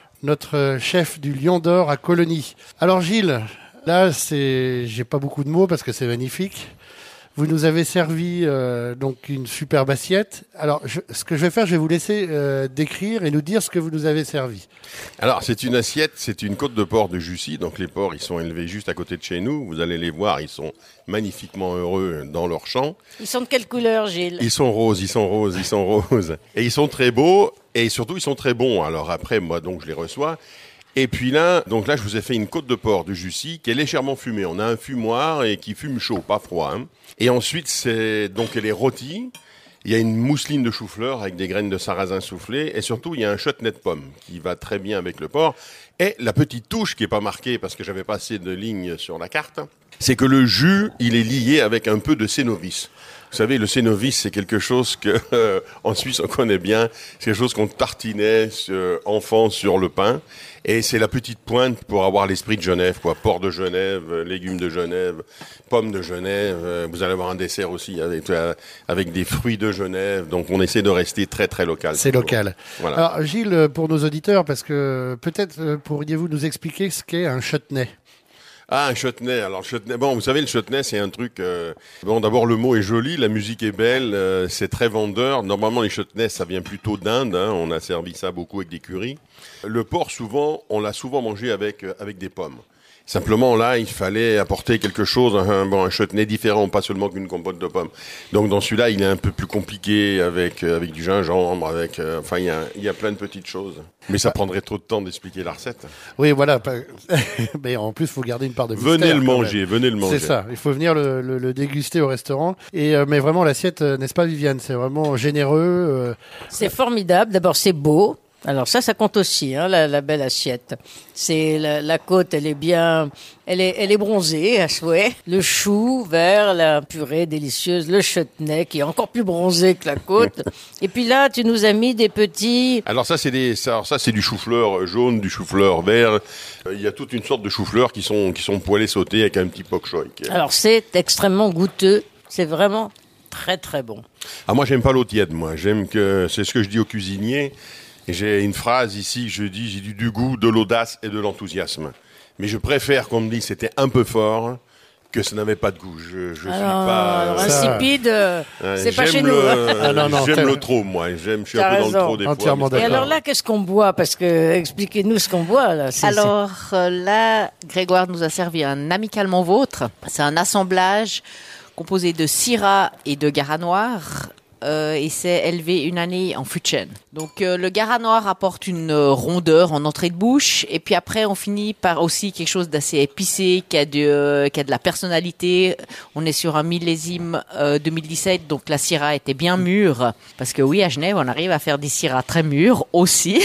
notre chef du Lion d'Or à Colonie. Alors Gilles, là, c'est, j'ai pas beaucoup de mots parce que c'est magnifique. Vous nous avez servi euh, donc une superbe assiette. Alors, je, ce que je vais faire, je vais vous laisser euh, décrire et nous dire ce que vous nous avez servi. Alors, c'est une assiette, c'est une côte de porc de Jussy. Donc, les porcs, ils sont élevés juste à côté de chez nous. Vous allez les voir, ils sont magnifiquement heureux dans leur champ. Ils sont de quelle couleur, Gilles? Ils sont roses, ils sont roses, ils sont roses. Et ils sont très beaux et surtout, ils sont très bons. Alors après, moi, donc, je les reçois. Et puis là, donc là, je vous ai fait une côte de porc de Jussy qui est légèrement fumée. On a un fumoir et qui fume chaud, pas froid. Hein. Et ensuite, c'est donc elle est rôtie. Il y a une mousseline de chou-fleur avec des graines de sarrasin soufflées. Et surtout, il y a un chutney de pomme qui va très bien avec le porc. Et la petite touche qui est pas marquée parce que j'avais pas assez de lignes sur la carte, c'est que le jus, il est lié avec un peu de cénovis. Vous savez, le cénovis, c'est quelque chose que euh, en Suisse on connaît bien. C'est quelque chose qu'on tartinait euh, enfant sur le pain. Et c'est la petite pointe pour avoir l'esprit de Genève, quoi. Porc de Genève, euh, légumes de Genève, pommes de Genève. Euh, vous allez avoir un dessert aussi avec, euh, avec des fruits de Genève. Donc on essaie de rester très très local. C'est local. Voilà. Alors Gilles, pour nos auditeurs, parce que peut-être euh, pourriez-vous nous expliquer ce qu'est un chutney? Ah, un chutney. Alors, chutney. Bon, vous savez, le chutney, c'est un truc. Euh... Bon, d'abord, le mot est joli, la musique est belle, euh, c'est très vendeur. Normalement, les chutneys, ça vient plutôt d'Inde. Hein. On a servi ça beaucoup avec des currys. Le porc, souvent, on l'a souvent mangé avec euh, avec des pommes. Simplement, là, il fallait apporter quelque chose, un, bon, un chutney différent, pas seulement qu'une compote de pommes. Donc, dans celui-là, il est un peu plus compliqué avec euh, avec du gingembre, avec. Euh, enfin, il y a il y a plein de petites choses. Mais ça prendrait trop de temps d'expliquer la recette. Oui, voilà. Mais en plus, il faut garder une part de mystère. Venez le manger, venez le manger. C'est ça. Il faut venir le, le, le déguster au restaurant. Et euh, mais vraiment, l'assiette, euh, n'est-ce pas, Viviane? C'est vraiment généreux. Euh... C'est formidable. D'abord, c'est beau. Alors ça, ça compte aussi, hein, la, la belle assiette. C'est la, la côte, elle est bien, elle est, elle est bronzée à souhait. Le chou vert, la purée délicieuse, le chutney qui est encore plus bronzé que la côte. Et puis là, tu nous as mis des petits. Alors ça, c'est des, ça, ça c'est du chou-fleur jaune, du chou-fleur vert. Il y a toute une sorte de chou-fleur qui sont, qui sont poêlés sautés avec un petit pok choy. Alors c'est extrêmement goûteux. C'est vraiment très très bon. Ah moi, j'aime pas l'eau tiède. Moi, j'aime que, c'est ce que je dis aux cuisiniers. Et j'ai une phrase ici, je dis, j'ai du, du goût, de l'audace et de l'enthousiasme. Mais je préfère qu'on me dise que c'était un peu fort que ça n'avait pas de goût. Je, je alors, suis pas... Euh, insipide, euh, c'est pas chez le, nous. Ah, non, non, j'aime le trop, moi. J'aime, je suis un peu raison. Dans le trop des Entièrement fois. Et alors là, qu'est-ce qu'on boit? Parce que, expliquez-nous ce qu'on boit, là. C'est, alors euh, là, Grégoire nous a servi un amicalement vôtre. C'est un assemblage composé de syrah et de gara noir. Euh, et c'est élevé une année en fût de chêne. Donc euh, le gara noir apporte une euh, rondeur en entrée de bouche, et puis après on finit par aussi quelque chose d'assez épicé, qui a de euh, qui a de la personnalité. On est sur un millésime euh, deux mille dix-sept, donc la syrah était bien mûre, parce que oui, à Genève on arrive à faire des syrahs très mûrs aussi.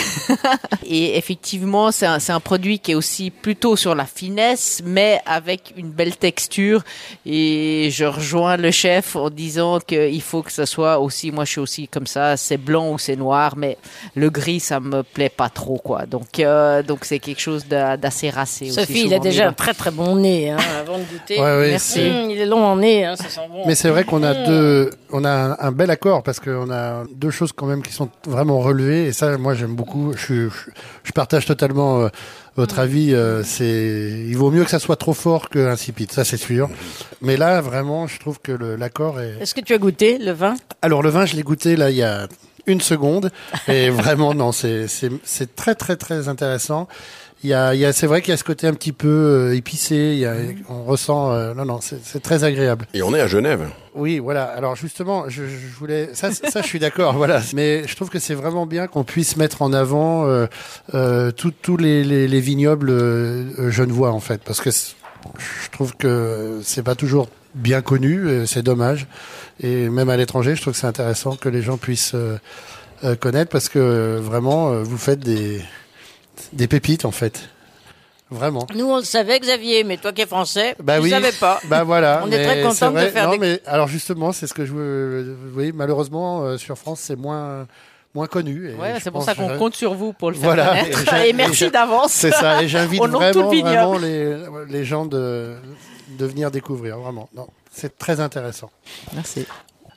Et effectivement c'est un c'est un produit qui est aussi plutôt sur la finesse, mais avec une belle texture. Et je rejoins le chef en disant qu'il faut que ça soit aussi, moi je suis aussi comme ça, c'est blanc ou c'est noir, mais le gris ça me plaît pas trop, quoi. Donc euh, donc c'est quelque chose d'assez racé. Sophie, aussi, il a déjà un très très bon nez, hein, avant de goûter. Ouais, oui, merci. Mmh, il est long en nez, hein, ça sent bon. Mais c'est vrai qu'on a mmh. deux, on a un, un bel accord parce qu'on a deux choses quand même qui sont vraiment relevées, et ça, moi j'aime beaucoup. Je, je, je partage totalement euh, votre mmh. avis. Euh, c'est, il vaut mieux que ça soit trop fort que insipide, ça c'est sûr. Mais là, vraiment, je trouve que le, l'accord est. Est-ce que tu as goûté le vin? Alors le vin, je l'ai goûté là il y a une seconde, et vraiment non, c'est c'est c'est très très très intéressant. Il y a il y a c'est vrai qu'il y a ce côté un petit peu euh, épicé. Il y a on ressent euh, non non c'est c'est très agréable. Et on est à Genève. Oui, voilà. Alors justement, je, je voulais ça, ça, je suis d'accord, voilà. Mais je trouve que c'est vraiment bien qu'on puisse mettre en avant euh, euh, tous tous les, les les vignobles euh, genevois en fait, parce que je trouve que c'est pas toujours bien connu, c'est dommage. Et même à l'étranger, je trouve que c'est intéressant que les gens puissent euh, euh, connaître, parce que euh, vraiment, euh, vous faites des des pépites en fait. Vraiment. Nous, on le savait, Xavier, mais toi qui es français, bah tu oui. savais pas. Bah voilà. On est très content de faire non, des... mais alors justement, c'est ce que je veux. Oui, malheureusement, euh, sur France, c'est moins moins connu. Et ouais, c'est pour pense, ça qu'on je... compte sur vous pour le faire voilà, connaître. Et, et merci et d'avance. C'est ça. Et j'invite vraiment, le vraiment les les gens de de venir découvrir. Vraiment. Non, c'est très intéressant. Merci.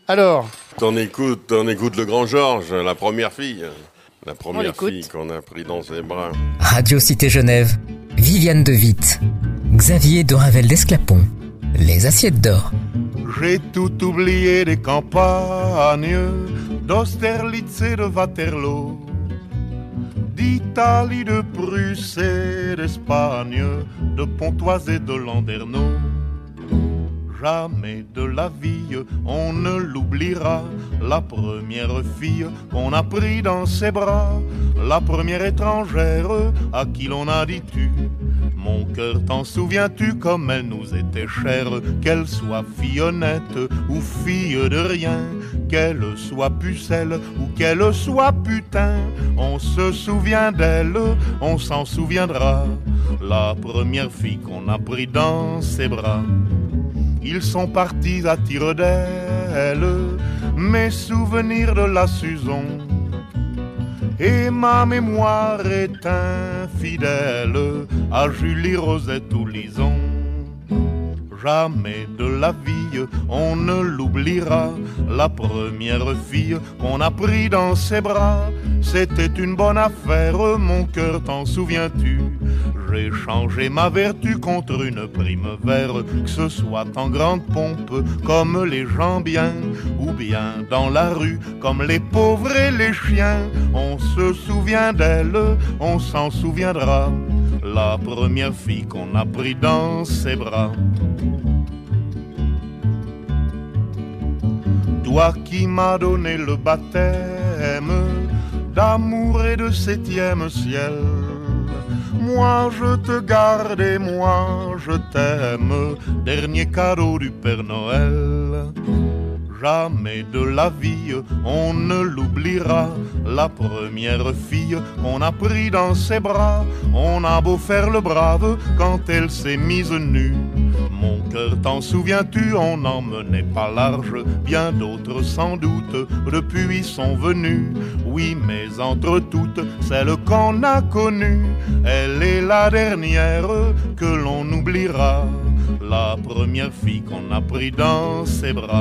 Alors, T'en écoutes, t'en écoutes le grand Georges, la première fille. La première l'écoute. fille qu'on a pris dans ses bras. Radio Cité Genève, Viviane de Witt, Xavier de Ravel d'Esclapon, les assiettes d'or. J'ai tout oublié des campagnes d'Austerlitz et de Waterloo, d'Italie, de Prusse et d'Espagne, de Pontoise et de Landerneau. Jamais de la vie on ne l'oubliera, la première fille qu'on a pris dans ses bras, la première étrangère à qui l'on a dit tu. Mon cœur, t'en souviens-tu comme elle nous était chère, qu'elle soit fille honnête ou fille de rien, qu'elle soit pucelle ou qu'elle soit putain, on se souvient d'elle, on s'en souviendra, la première fille qu'on a pris dans ses bras. Ils sont partis à tire d'aile, mes souvenirs de la Suzon, et ma mémoire est infidèle à Julie, Rosette ou Lison. Jamais de la vie on ne l'oubliera, la première fille qu'on a pris dans ses bras. C'était une bonne affaire, mon cœur, t'en souviens-tu? J'ai changé ma vertu contre une prime vert, que ce soit en grande pompe comme les gens bien, ou bien dans la rue comme les pauvres et les chiens. On se souvient d'elle, on s'en souviendra, la première fille qu'on a pris dans ses bras. Toi qui m'as donné le baptême d'amour et de septième ciel, moi je te garde et moi je t'aime, dernier cadeau du Père Noël. Jamais de la vie on ne l'oubliera, la première fille qu'on a pris dans ses bras. On a beau faire le brave quand elle s'est mise nue, mon cœur, t'en souviens-tu, on n'en menait pas large, bien d'autres sans doute depuis sont venus. Oui, mais entre toutes, celle qu'on a connue, elle est la dernière que l'on oubliera, la première fille qu'on a pris dans ses bras.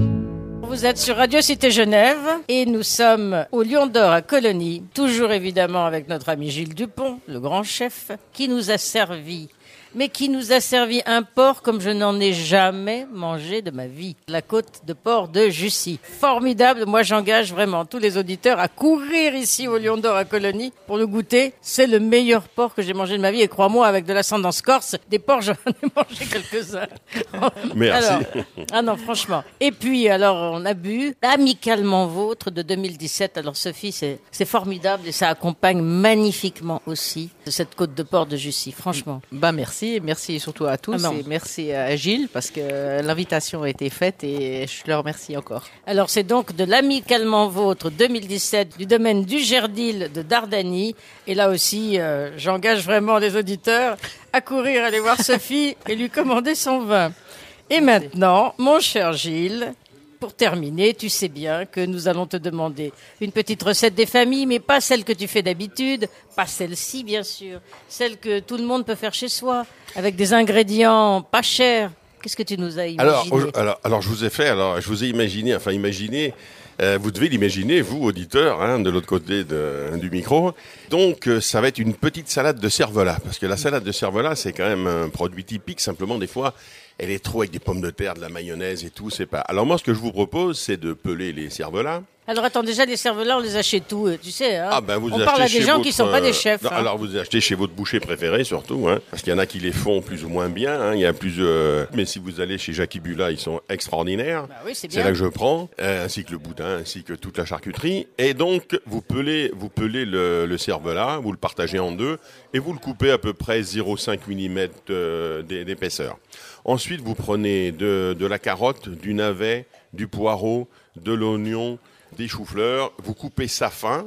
Vous êtes sur Radio Cité Genève et nous sommes au Lion d'Or à Colonie, toujours évidemment avec notre ami Gilles Dupont, le grand chef, qui nous a servi, mais qui nous a servi un porc comme je n'en ai jamais mangé de ma vie. La côte de porc de Jussy. Formidable, moi j'engage vraiment tous les auditeurs à courir ici au Lion d'Or à Colonie pour le goûter. C'est le meilleur porc que j'ai mangé de ma vie et crois-moi, avec de l'ascendance corse, des porcs j'en ai mangé quelques-uns. Merci. Alors, ah non, franchement. Et puis alors on a bu Amicalement Vôtre de deux mille dix-sept. Alors Sophie, c'est, c'est formidable et ça accompagne magnifiquement aussi cette côte de porc de Jussy, franchement. Bah merci. Merci surtout à tous ah et merci à Gilles parce que l'invitation a été faite et je le remercie encore. Alors c'est donc de l'Amicalement Vôtre deux mille dix-sept du domaine du Gerdil de Dardanie et là aussi euh, j'engage vraiment les auditeurs à courir aller voir Sophie et lui commander son vin. Et maintenant, mon cher Gilles, pour terminer, tu sais bien que nous allons te demander une petite recette des familles, mais pas celle que tu fais d'habitude, pas celle-ci bien sûr, celle que tout le monde peut faire chez soi, avec des ingrédients pas chers. Qu'est-ce que tu nous as imaginé? Alors, alors, alors je vous ai fait, alors je vous ai imaginé, enfin imaginé, euh, vous devez l'imaginer, vous auditeurs, hein, de l'autre côté de, du micro. Donc euh, ça va être une petite salade de cervelas, parce que la salade de cervelas c'est quand même un produit typique, simplement des fois elle est trop avec des pommes de terre, de la mayonnaise et tout, c'est pas. Alors moi ce que je vous propose c'est de peler les cervelas. Alors attends, déjà les cervelas on les achète où, tu sais hein. Ah ben vous on parle à des gens votre, qui sont pas des chefs. Non, hein. Alors vous achetez chez votre boucher préféré surtout, hein, parce qu'il y en a qui les font plus ou moins bien. Hein, il y a plus, euh, mais si vous allez chez Jackie Bula, ils sont extraordinaires. Bah oui, c'est c'est bien. là que je prends, euh, ainsi que le boudin, ainsi que toute la charcuterie. Et donc vous pelez, vous pelez le, le cervelas, vous le partagez en deux et vous le coupez à peu près zéro virgule cinq millimètres euh, d'épaisseur. Ensuite vous prenez de, de la carotte, du navet, du poireau, de l'oignon, des choux-fleurs, vous coupez ça fin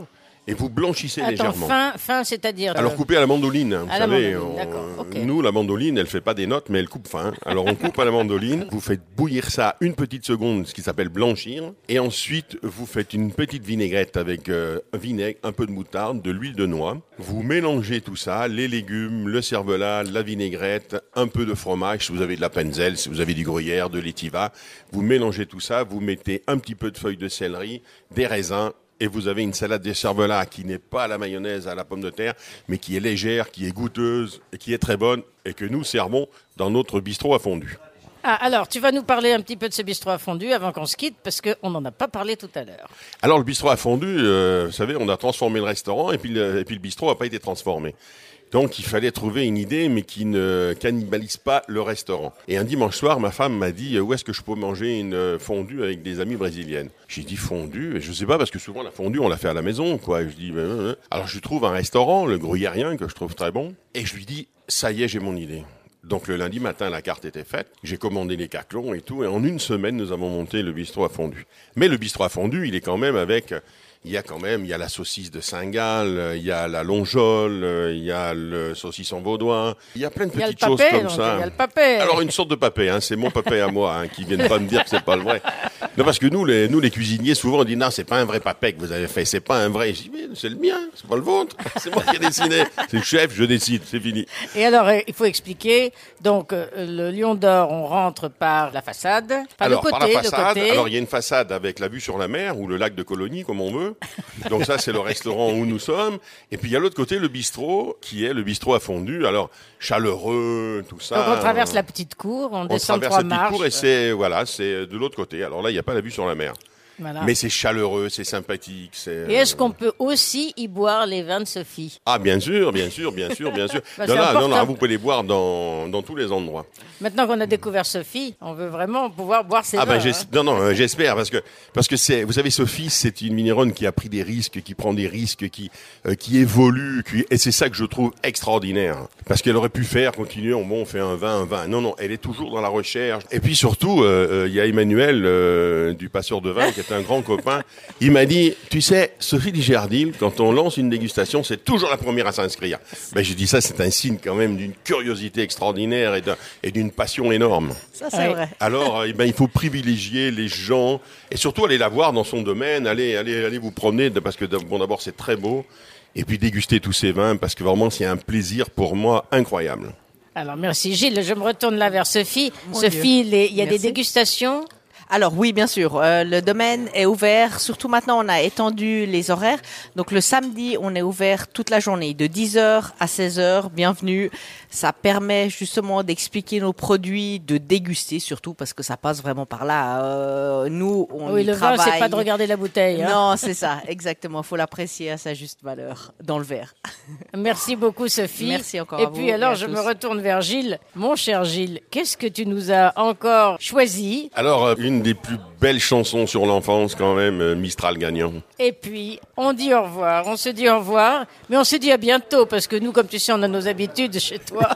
et vous blanchissez Attends, légèrement. fin, fin, c'est-à-dire. Alors euh, coupez à la mandoline, vous à la savez. mandoline, on- d'accord, ok. Nous, la mandoline, elle fait pas des notes, mais elle coupe fin. Alors on coupe à la mandoline, vous faites bouillir ça une petite seconde, ce qui s'appelle blanchir, et ensuite vous faites une petite vinaigrette avec euh, un vinaigre, un peu de moutarde, de l'huile de noix. Vous mélangez tout ça, les légumes, le cervelas, la vinaigrette, un peu de fromage, si vous avez de la Penzel, si vous avez du gruyère, de l'étiva. Vous mélangez tout ça, vous mettez un petit peu de feuilles de céleri, des raisins, et vous avez une salade de cervelas qui n'est pas à la mayonnaise, à la pomme de terre, mais qui est légère, qui est goûteuse, et qui est très bonne, et que nous servons dans notre bistrot à fondue. Ah, alors, tu vas nous parler un petit peu de ce bistrot à fondue avant qu'on se quitte, parce qu'on n'en a pas parlé tout à l'heure. Alors le bistrot à fondue, euh, vous savez, on a transformé le restaurant, et puis le, et puis le bistrot n'a pas été transformé. Donc il fallait trouver une idée, mais qui ne cannibalise pas le restaurant. Et un dimanche soir, ma femme m'a dit, où est-ce que je peux manger une fondue avec des amies brésiliennes? J'ai dit fondue, et je sais pas, parce que souvent la fondue, on la fait à la maison, quoi. Et je dis, ben, ben, ben. Alors je trouve un restaurant, le Gruyérien, que je trouve très bon, et je lui dis, ça y est, j'ai mon idée. Donc le lundi matin, la carte était faite, j'ai commandé les caclons et tout, et en une semaine, nous avons monté le bistrot à fondue. Mais le bistrot à fondue, il est quand même avec... Il y a quand même, il y a la saucisse de Saint-Gall, il y a la longeole, il y a le saucisson vaudois, il y a plein de Il y a le petites choses papet, comme donc, ça. il y a le papet. Alors une sorte de papet, hein, c'est mon papet à moi, hein, qui viennent pas me dire que c'est pas le vrai. Non, parce que nous, les, nous les cuisiniers, souvent on dit non, c'est pas un vrai papet que vous avez fait, c'est pas un vrai. Je dis mais c'est le mien, c'est pas le vôtre, c'est moi qui ai dessiné. C'est le chef, je décide, c'est fini. Et alors, euh, il faut expliquer. Donc, euh, le Lion d'Or, on rentre par la façade. Par alors le côté, par la façade, le côté. alors il y a une façade avec la vue sur la mer ou le lac de Colonie, comme on veut. Donc ça, c'est le restaurant où nous sommes. Et puis il y a l'autre côté le bistrot, qui est le bistrot à fondue. Alors chaleureux, tout ça. Donc, on traverse la petite cour, on, On descend traverse trois la petite marches. cour et c'est voilà, c'est de l'autre côté. Alors là, il n'y a pas la vue sur la mer. Voilà. Mais c'est chaleureux, c'est sympathique. C'est, Et est-ce qu'on peut aussi y boire les vins de Sophie? Ah, bien sûr, bien sûr, bien sûr, bien sûr. Bah, non, c'est non, non, important. non, vous pouvez les boire dans, dans tous les endroits. Maintenant qu'on a découvert Sophie, on veut vraiment pouvoir boire ses Ah vins. ben hein. j'es- non non euh, j'espère parce que parce que c'est vous savez Sophie c'est une vigneronne qui a pris des risques, qui prend des risques, qui euh, qui évolue, qui et c'est ça que je trouve extraordinaire parce qu'elle aurait pu faire continuer on bon on fait un vin un vin non non elle est toujours dans la recherche et puis surtout il euh, euh, y a Emmanuel euh, du passeur de vin qui est un grand copain. Il m'a dit tu sais Sophie Digerdil quand on lance une dégustation c'est toujours la première à s'inscrire. Ben j'ai dit ça c'est un signe quand même d'une curiosité extraordinaire et d'un et d'une passion énorme. Ça, c'est Ouais. vrai. Alors, eh ben, il faut privilégier les gens et surtout aller la voir dans son domaine, aller, aller, aller vous promener de- parce que bon, d'abord c'est très beau et puis déguster tous ces vins parce que vraiment c'est un plaisir pour moi incroyable. Alors, merci Gilles. Je me retourne là vers Sophie. Mon Sophie, les- il y a Merci. des dégustations. Alors oui, bien sûr, euh, le domaine est ouvert, surtout maintenant on a étendu les horaires. Donc le samedi, on est ouvert toute la journée, de dix heures à seize heures, bienvenue. Ça permet justement d'expliquer nos produits, de déguster surtout, parce que ça passe vraiment par là. Euh, nous, on Oui, y le vin, travaille. c'est pas de regarder la bouteille. hein. Non, c'est ça, exactement. Il faut l'apprécier à sa juste valeur, dans le verre. Merci beaucoup, Sophie. Merci encore Et à puis vous alors, et à je tous. me retourne vers Gilles. Mon cher Gilles, qu'est-ce que tu nous as encore choisi? Alors, euh, une des plus belles chansons sur l'enfance quand même, euh, Mistral gagnant. Et puis, on dit au revoir. On se dit au revoir, mais on se dit à bientôt, parce que nous, comme tu sais, on a nos habitudes chez toi.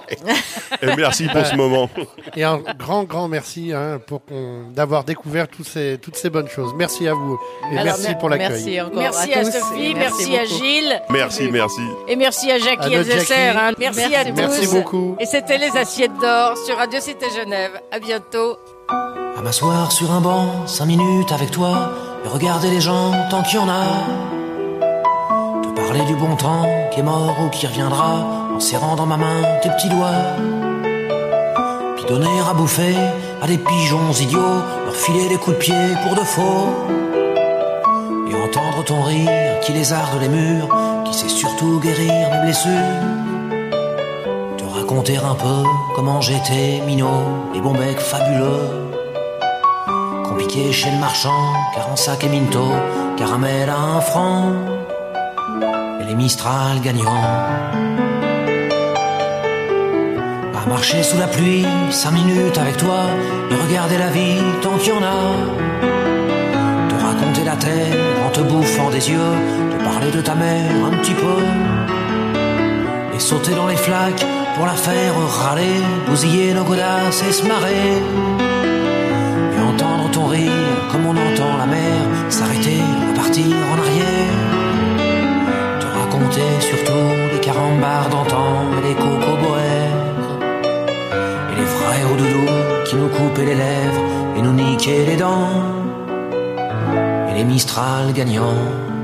Et merci pour ce moment. Et un grand, grand merci hein, pour qu'on, d'avoir découvert tous ces, toutes ces bonnes choses. Merci à vous et Alors, merci mer- pour l'accueil. Merci encore Merci à, à tous Sophie, et merci, à beaucoup. Gilles. Merci, merci. Et merci à À Jackie notre Elzesser. Jackie. hein. Merci, Merci à tous. Merci beaucoup. Et c'était Les Assiettes d'Or sur Radio Cité Genève. À bientôt. À m'asseoir sur un banc, cinq minutes avec toi, et regarder les gens tant qu'il y en a. Te parler du bon temps qui est mort ou qui reviendra, en serrant dans ma main tes petits doigts. Puis donner à bouffer à des pigeons idiots, leur filer des coups de pied pour de faux. Et entendre ton rire qui lézarde les murs, qui sait surtout guérir mes blessures. Te raconter un peu comment j'étais minot, et bon bec fabuleux. Compliqué chez le marchand, car en sac et minto, caramel à un franc, et les Mistral gagnants. À marcher sous la pluie, cinq minutes avec toi, et regarder la vie tant qu'il y en a. Te raconter la terre en te bouffant des yeux, te parler de ta mère un petit peu, et sauter dans les flaques pour la faire râler, bousiller nos godasses et se marrer. Et entendre ton rire comme on entend la mer s'arrêter, repartir en arrière. raconter surtout les carambars d'antan et les cocoboères et les frères au doudou qui nous coupaient les lèvres et nous niquaient les dents et les Mistral gagnants.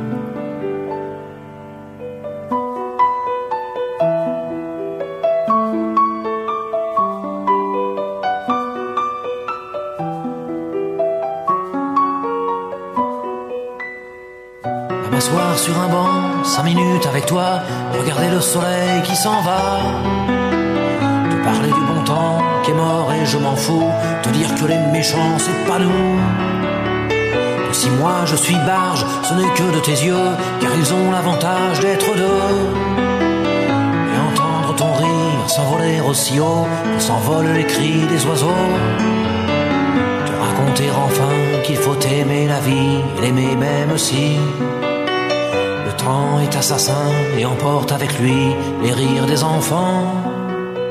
M'asseoir sur un banc, cinq minutes avec toi, regarder le soleil qui s'en va, te parler du bon temps qui est mort et je m'en fous, te dire que les méchants c'est pas nous, que si moi je suis barge, ce n'est que de tes yeux, car ils ont l'avantage d'être deux, et entendre ton rire s'envoler aussi haut que s'envolent les cris des oiseaux, te raconter enfin qu'il faut aimer la vie et l'aimer même si le temps est assassin et emporte avec lui les rires des enfants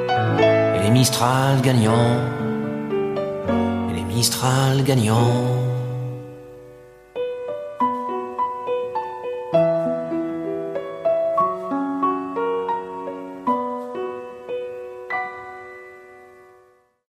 et les Mistral gagnants, et les Mistral gagnants.